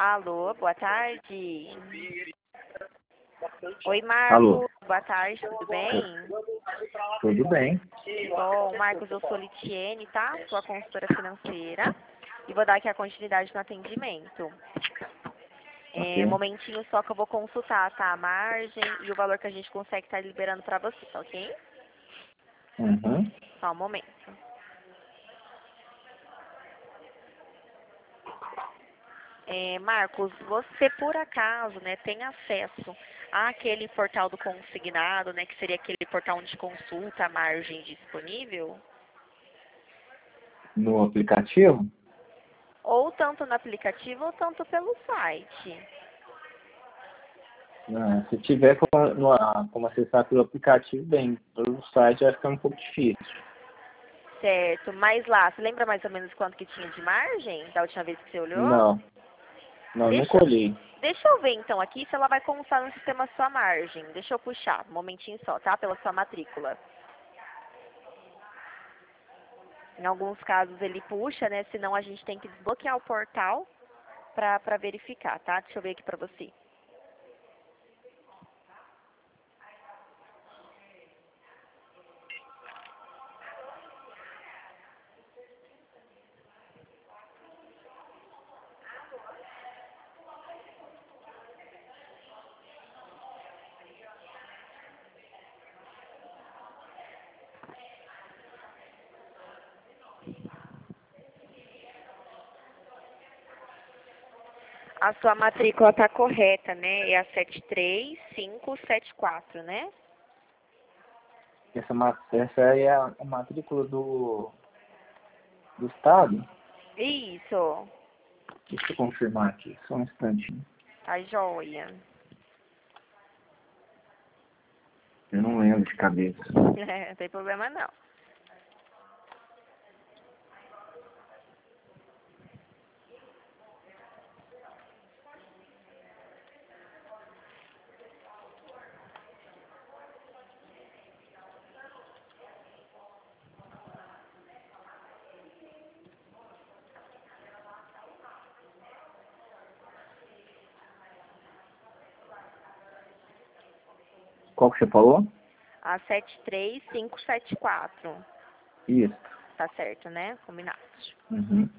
Alô, boa tarde. Oi, Alô, Marcos. Boa tarde, tudo bem? tudo bem? Bom, Marcos, eu sou Litiene, tá? Sou a consultora financeira e vou dar aqui a continuidade no atendimento. Ok. Momentinho só que eu vou consultar, tá? A margem e o valor que a gente consegue estar liberando pra você, tá ok? Uhum. Só um momento. Marcos, você por acaso, né, tem acesso àquele portal do consignado, né, que seria aquele portal onde consulta a margem disponível? No aplicativo? Ou tanto no aplicativo ou tanto pelo site. Se tiver como acessar pelo aplicativo, bem. Pelo site vai ficar um pouco difícil. Certo, mas lá, você lembra mais ou menos quanto que tinha de margem da última vez que você olhou? Não, nunca Deixa, olhei. deixa eu ver então aqui se ela vai constar no sistema a sua margem. Deixa eu puxar, um momentinho só, tá? Pela sua matrícula. Em alguns casos ele puxa, né? Senão a gente tem que desbloquear o portal pra verificar, tá? Deixa eu ver aqui pra você. A sua matrícula tá correta, né? É a 73574, né? Essa aí é a matrícula do estado? Isso, Deixa eu confirmar aqui, só um instantinho. tá joia. Eu não lembro de cabeça. Não tem problema não. Qual que você falou? A 73574. Isso. Tá certo, né? Combinado. Uhum.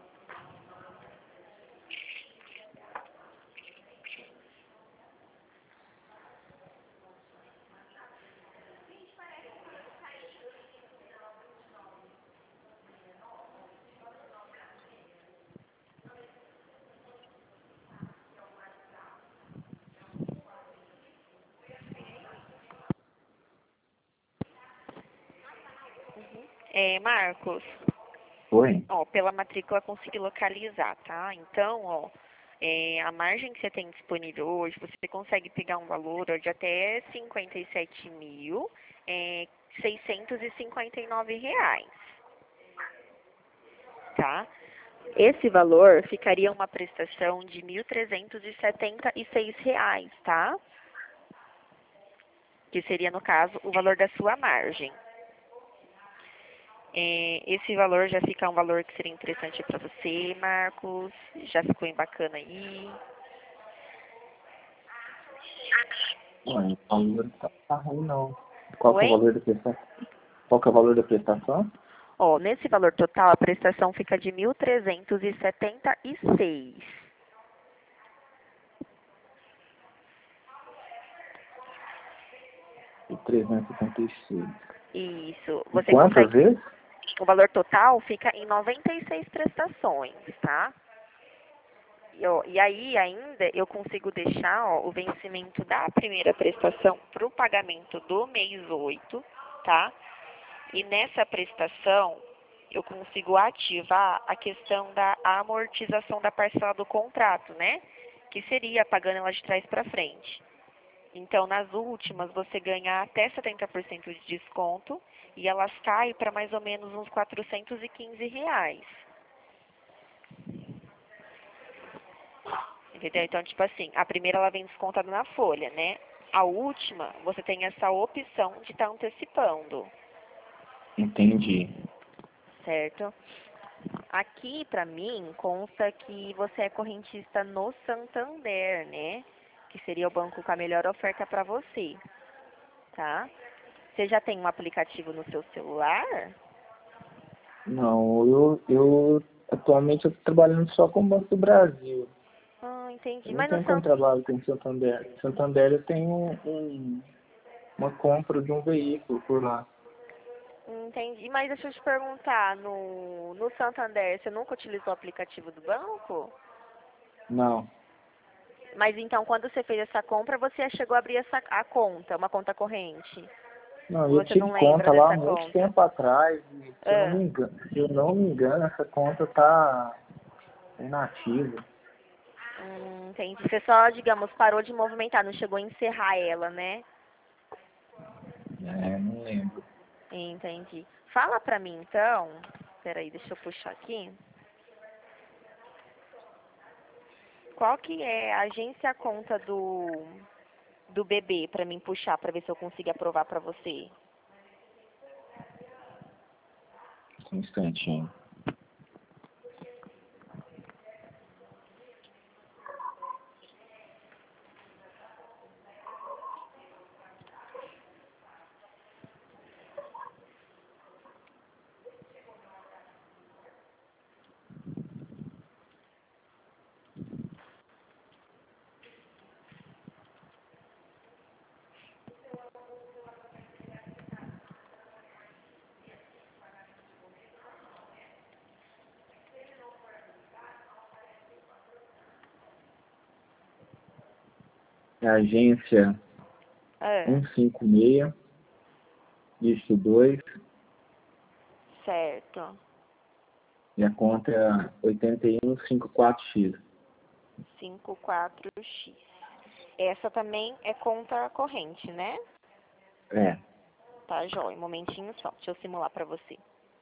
Marcos, Oi? ó, pela matrícula eu consegui localizar, tá? Então, ó, a margem que você tem disponível hoje, você consegue pegar um valor ó, de até R$ 57.659, tá? Esse valor ficaria uma prestação de R$ 1.376, tá? Que seria, no caso, o valor da sua margem. Esse valor já fica um valor que seria interessante para você, Marcos. Já ficou em bacana aí. Ué, o valor não tá ruim, não. Qual que é o Oi? valor da prestação? Qual que é o valor da prestação? Ó, nesse valor total, a prestação fica de 1.376. E 376. Isso. E Você quantas consegue... vezes? O valor total fica em 96 prestações, tá? E aí ainda eu consigo deixar ó, o vencimento da primeira prestação para o pagamento do mês 8, tá? E nessa prestação eu consigo ativar a questão da amortização da parcela do contrato, né? Que seria pagando ela de trás para frente. Então, nas últimas, você ganha até 70% de desconto e elas caem para mais ou menos uns R$ 415. Entendeu? Então, tipo assim, a primeira ela vem descontada na folha, né? A última, você tem essa opção de estar antecipando, Entendi. certo? aqui pra mim consta que você é correntista no Santander, né? Que seria o banco com a melhor oferta pra você, tá? Você já tem um aplicativo no seu celular? Não, eu atualmente eu tô trabalhando só com o Banco do Brasil. Ah, Eu entendi. não Mas no tenho San... contrabalho com o Santander. Santander eu tenho uma compra de um veículo por lá. Entendi. Mas deixa eu te perguntar, no Santander, você nunca utilizou o aplicativo do banco? Não. Mas então, quando você fez essa compra, você chegou a abrir a conta, uma conta corrente? Não, Ou eu você tive não lembra conta lá há dessa muito conta? tempo atrás e Ah, se eu não me engano, essa conta tá inativa. entendi. Você só, digamos, parou de movimentar, não chegou a encerrar ela, né? É, não lembro. Entendi. Fala pra mim, então. Peraí, deixa eu puxar aqui. Qual que é a agência conta do bebê pra mim puxar, pra ver se eu consigo aprovar pra você? Um instantinho. É a agência Ah, 156, dígito 2, certo. e a conta é 8154X. 54X. Essa também é conta corrente, né? É. Tá, joia. Um momentinho só. Deixa eu simular pra você.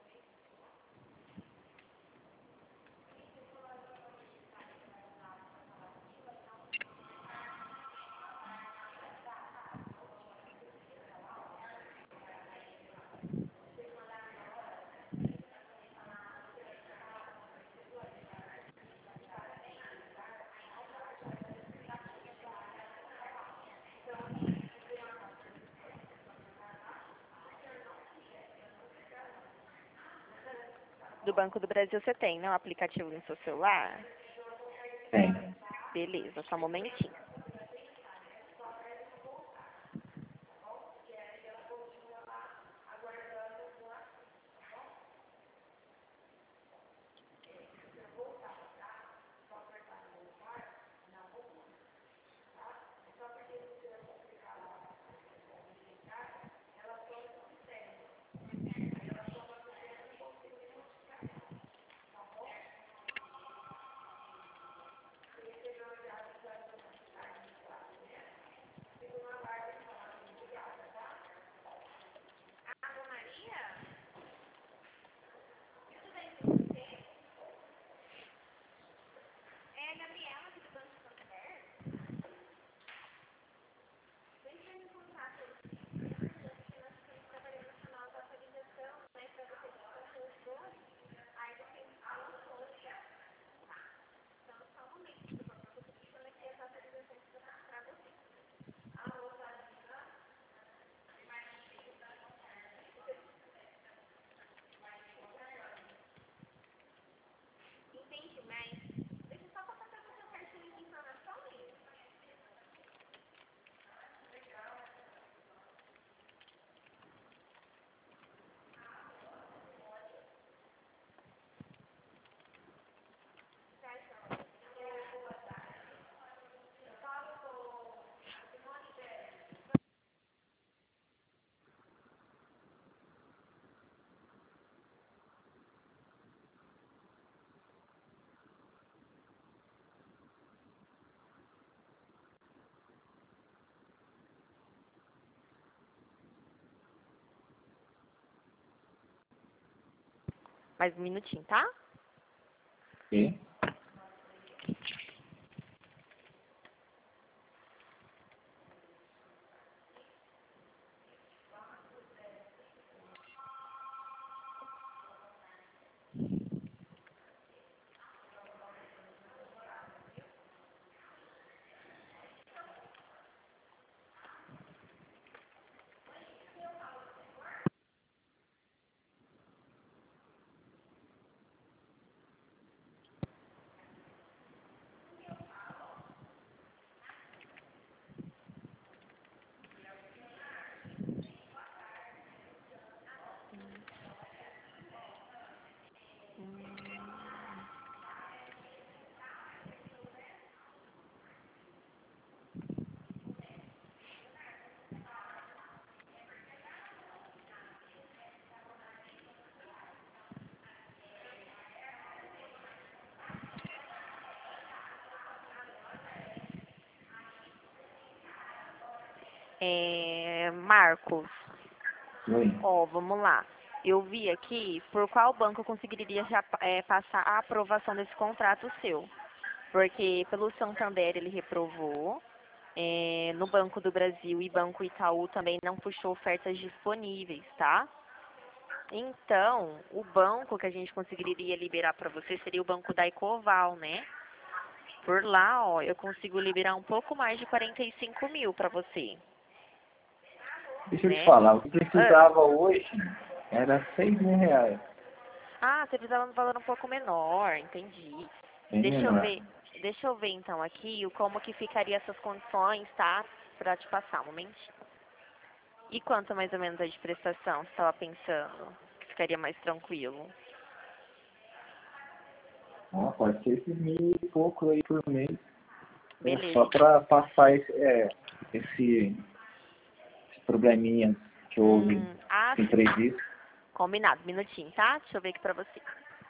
Do Banco do Brasil você tem, né? O aplicativo no seu celular? Tem. Beleza, só um momentinho. Mais um minutinho, tá? E? Marcos, Oi. ó, vamos lá. Eu vi aqui por qual banco eu conseguiria já passar a aprovação desse contrato seu. Porque pelo Santander ele reprovou, no Banco do Brasil e Banco Itaú também não puxou ofertas disponíveis, tá? Então, o banco que a gente conseguiria liberar para você seria o banco da Ecoval, né? Por lá, ó, eu consigo liberar um pouco mais de 45 mil para você, Deixa eu te né? falar, o que Ah, precisava hoje era R$ 6.000. você precisava de um valor um pouco menor, entendi. Bem Deixa eu menor. ver, deixa eu ver então aqui como que ficaria essas condições, tá? Para te passar, um momentinho. E quanto mais ou menos é de prestação você estava pensando? Que ficaria mais tranquilo. Ó, pode ser esses 1.000 e pouco aí por mês. É só Beleza. para passar esse probleminha que houve, esse Sim. imprevisto. Combinado. Minutinho, tá? Deixa eu ver aqui pra você.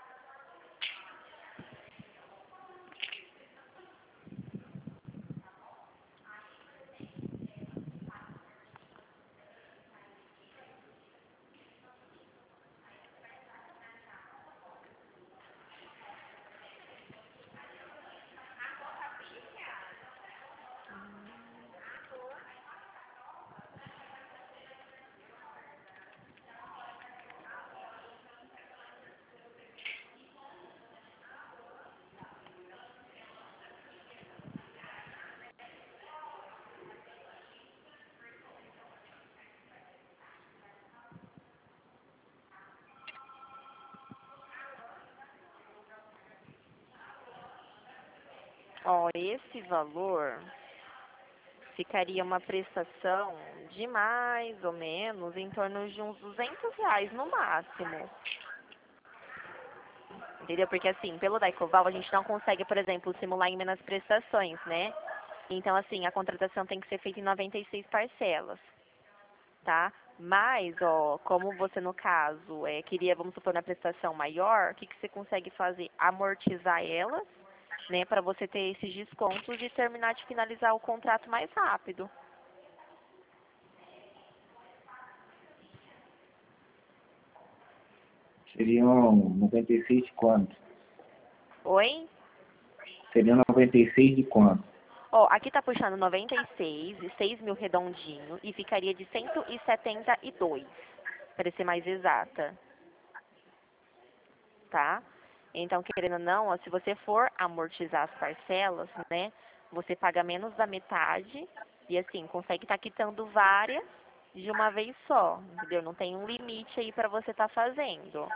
Ó, esse valor ficaria uma prestação de mais ou menos em torno de uns R$ 200 no máximo. Entendeu? Porque assim, pelo Daicoval a gente não consegue, por exemplo, simular em menos prestações, né? Então, assim, a contratação tem que ser feita em 96 parcelas, tá? Mas, ó, como você no caso queria, vamos supor, na prestação maior, o que que você consegue fazer? Amortizar elas, né, para você ter esses descontos e terminar de finalizar o contrato mais rápido. Seriam 96 de quanto? Oi? Seriam 96 de quanto? Ó, aqui tá puxando 96 e 6 mil redondinho e ficaria de 172, para ser mais exata, tá? Então, querendo ou não, ó, se você for amortizar as parcelas, né, você paga menos da metade e assim, consegue estar quitando várias de uma vez só, entendeu? Não tem um limite aí para você estar fazendo.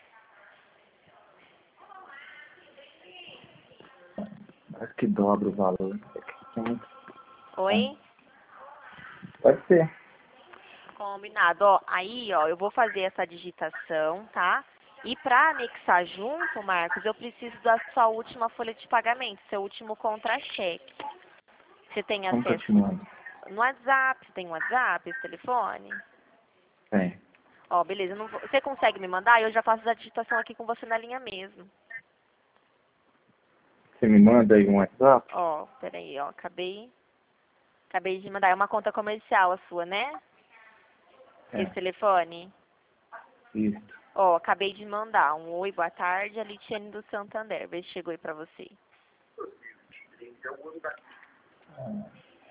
Acho que dobra o valor. É muito bom. Oi? Pode ser. Combinado. Ó, aí, ó, eu vou fazer essa digitação, tá? E para anexar junto, Marcos, eu preciso da sua última folha de pagamento, seu último contra-cheque. Você tem Como que eu acesso te mando? no WhatsApp? Você tem WhatsApp, esse telefone? É. Ó, beleza. Você consegue me mandar? Eu já faço a digitação aqui com você na linha mesmo. Você me manda aí um WhatsApp? Ó, peraí, ó. Acabei de mandar. É uma conta comercial a sua, né? Esse É. telefone? Isso. Ó, acabei de mandar. Um oi, boa tarde, a Litiane do Santander. Vê se chegou aí pra você. Ah,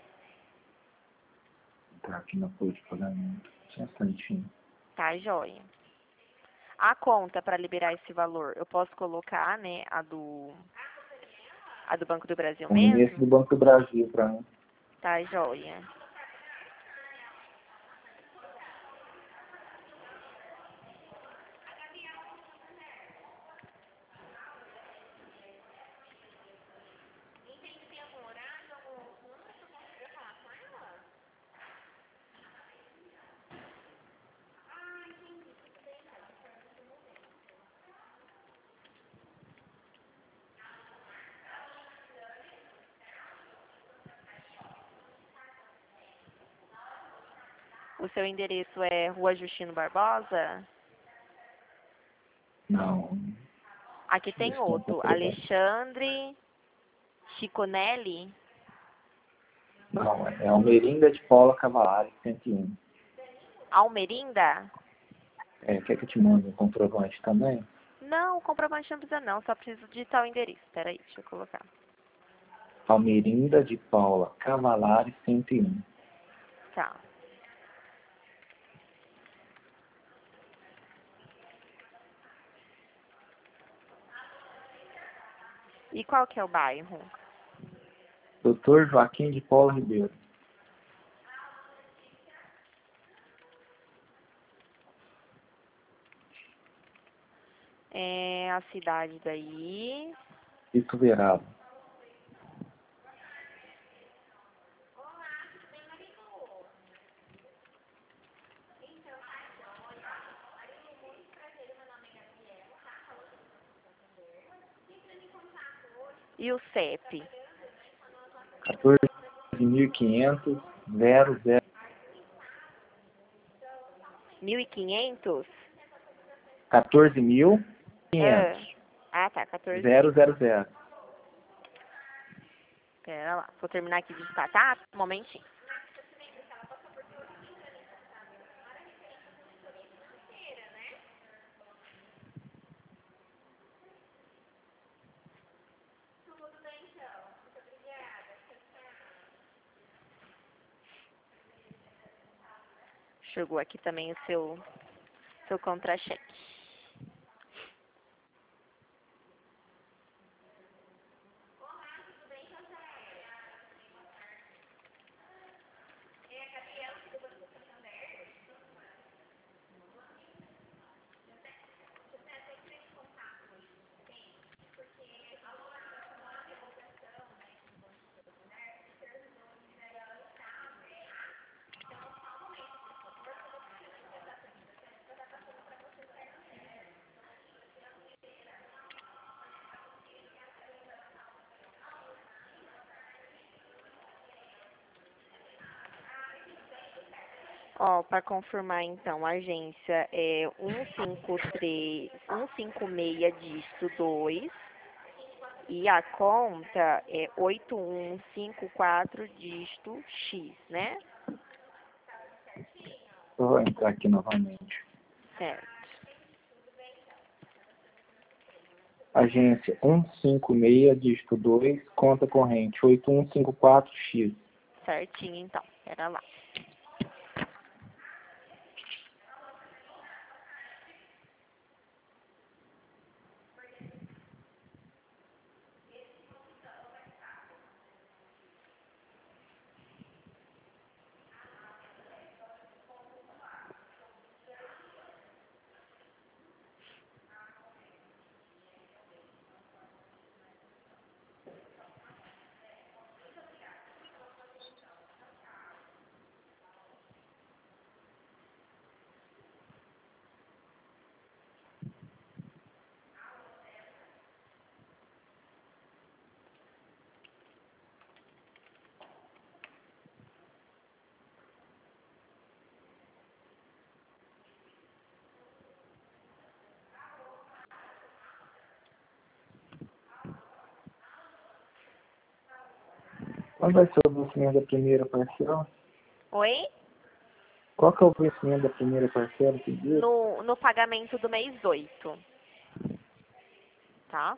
tá aqui na folha de pagamento. Só um instantinho. Tá, joia. A conta para liberar esse valor, eu posso colocar, né, a do Banco do Brasil Põe esse mesmo? do Banco do Brasil pra mim. Tá, joia. O seu endereço é Rua Justino Barbosa? Não. Aqui tem Desculpa, outro, perdão. Alexandre Chiconelli. Não, é Almerinda de Paula Cavalari, 101. Almerinda? Quer que eu te mande um comprovante também? Não, o comprovante não precisa não, só preciso digitar o endereço. Peraí, deixa eu colocar. Almerinda de Paula Cavalari, 101. Tá. E qual que é o bairro? Doutor Joaquim de Paula Ribeiro. É a cidade daí. Ituverava. E o CEP? 14.500, 00. 1.500? 14.500, Tá, 14 mil. 000. Pera lá, vou terminar aqui de digitar, tá? Um momentinho. Chegou aqui também o seu contra-cheque. Ó, para confirmar então, a agência é 156 dígito 2 e a conta é 8154 dígito X, né? Eu vou entrar aqui novamente. Certo. Agência 156, dígito 2, conta corrente 8154X. Certinho então, pera lá. Quando vai ser o vencimento da primeira parcela? Oi? Qual que é o vencimento da primeira parcela? Que dia? No pagamento do mês 8, tá?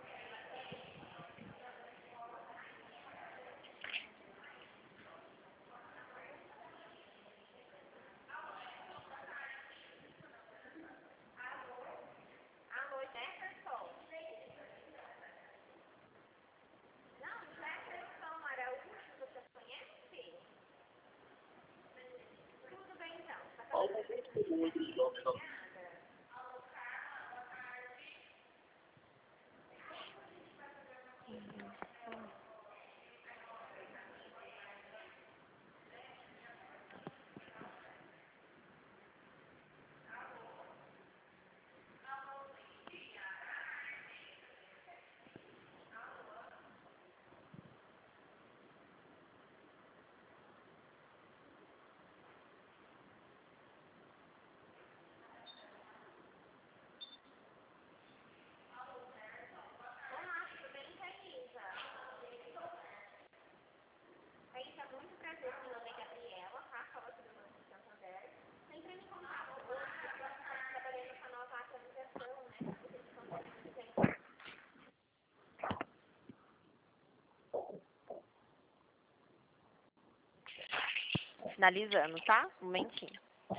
finalizando, tá? Um momentinho.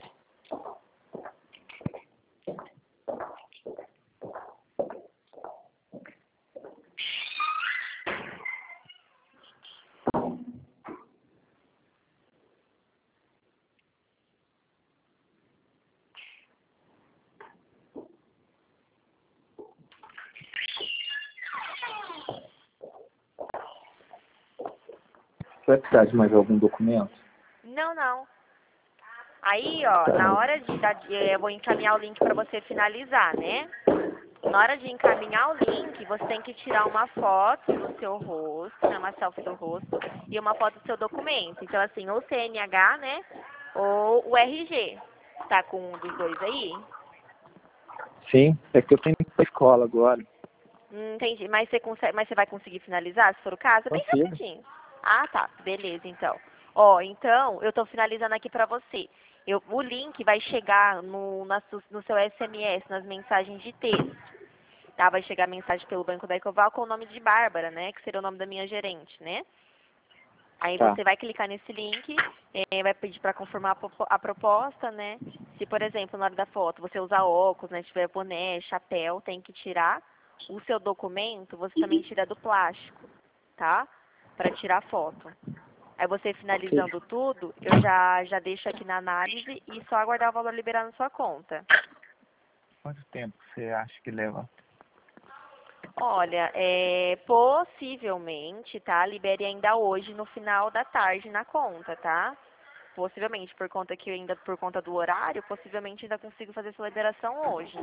Vai precisar de mais algum documento? Não, não. Aí, ó, Tá. na hora de dar, eu vou encaminhar o link para você finalizar, né? Na hora de encaminhar o link, você tem que tirar uma foto do seu rosto, né, uma selfie do rosto, e uma foto do seu documento. Então, assim, ou CNH, né, ou o RG. Tá com um dos dois aí? Sim, é que eu tenho que ir pra escola agora. Entendi. Mas você consegue, mas você vai conseguir finalizar, se for o caso? É bem Consigo. rapidinho. Ah, tá. Beleza, então. Ó, então, eu tô finalizando aqui pra você. O link vai chegar no seu SMS, nas mensagens de texto. Tá? Vai chegar mensagem pelo Banco da Ecoval com o nome de Bárbara, né? Que seria o nome da minha gerente, né? Aí Tá. você vai clicar nesse link, vai pedir para confirmar a proposta, né? Se, por exemplo, na hora da foto você usar óculos, né? Tiver boné, chapéu, tem que tirar o seu documento, você também tira do plástico, tá? Para tirar a foto. Aí você Ok. finalizando tudo, eu já deixo aqui na análise e só aguardar o valor liberar na sua conta. Quanto tempo você acha que leva? Olha, possivelmente, tá? Libere ainda hoje no final da tarde na conta, tá? Possivelmente, por conta do horário, possivelmente ainda consigo fazer essa liberação hoje,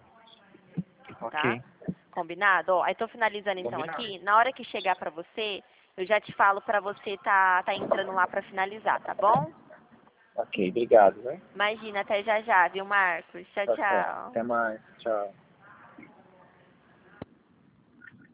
tá? Ok. Combinado? Ó, aí tô finalizando então Combinado. aqui. Na hora que chegar pra você, eu já te falo pra você tá entrando lá pra finalizar, tá bom? Ok, obrigado, né? Imagina, até já já, viu, Marcos? Tchau, Tá certo. tchau. Até mais. Tchau.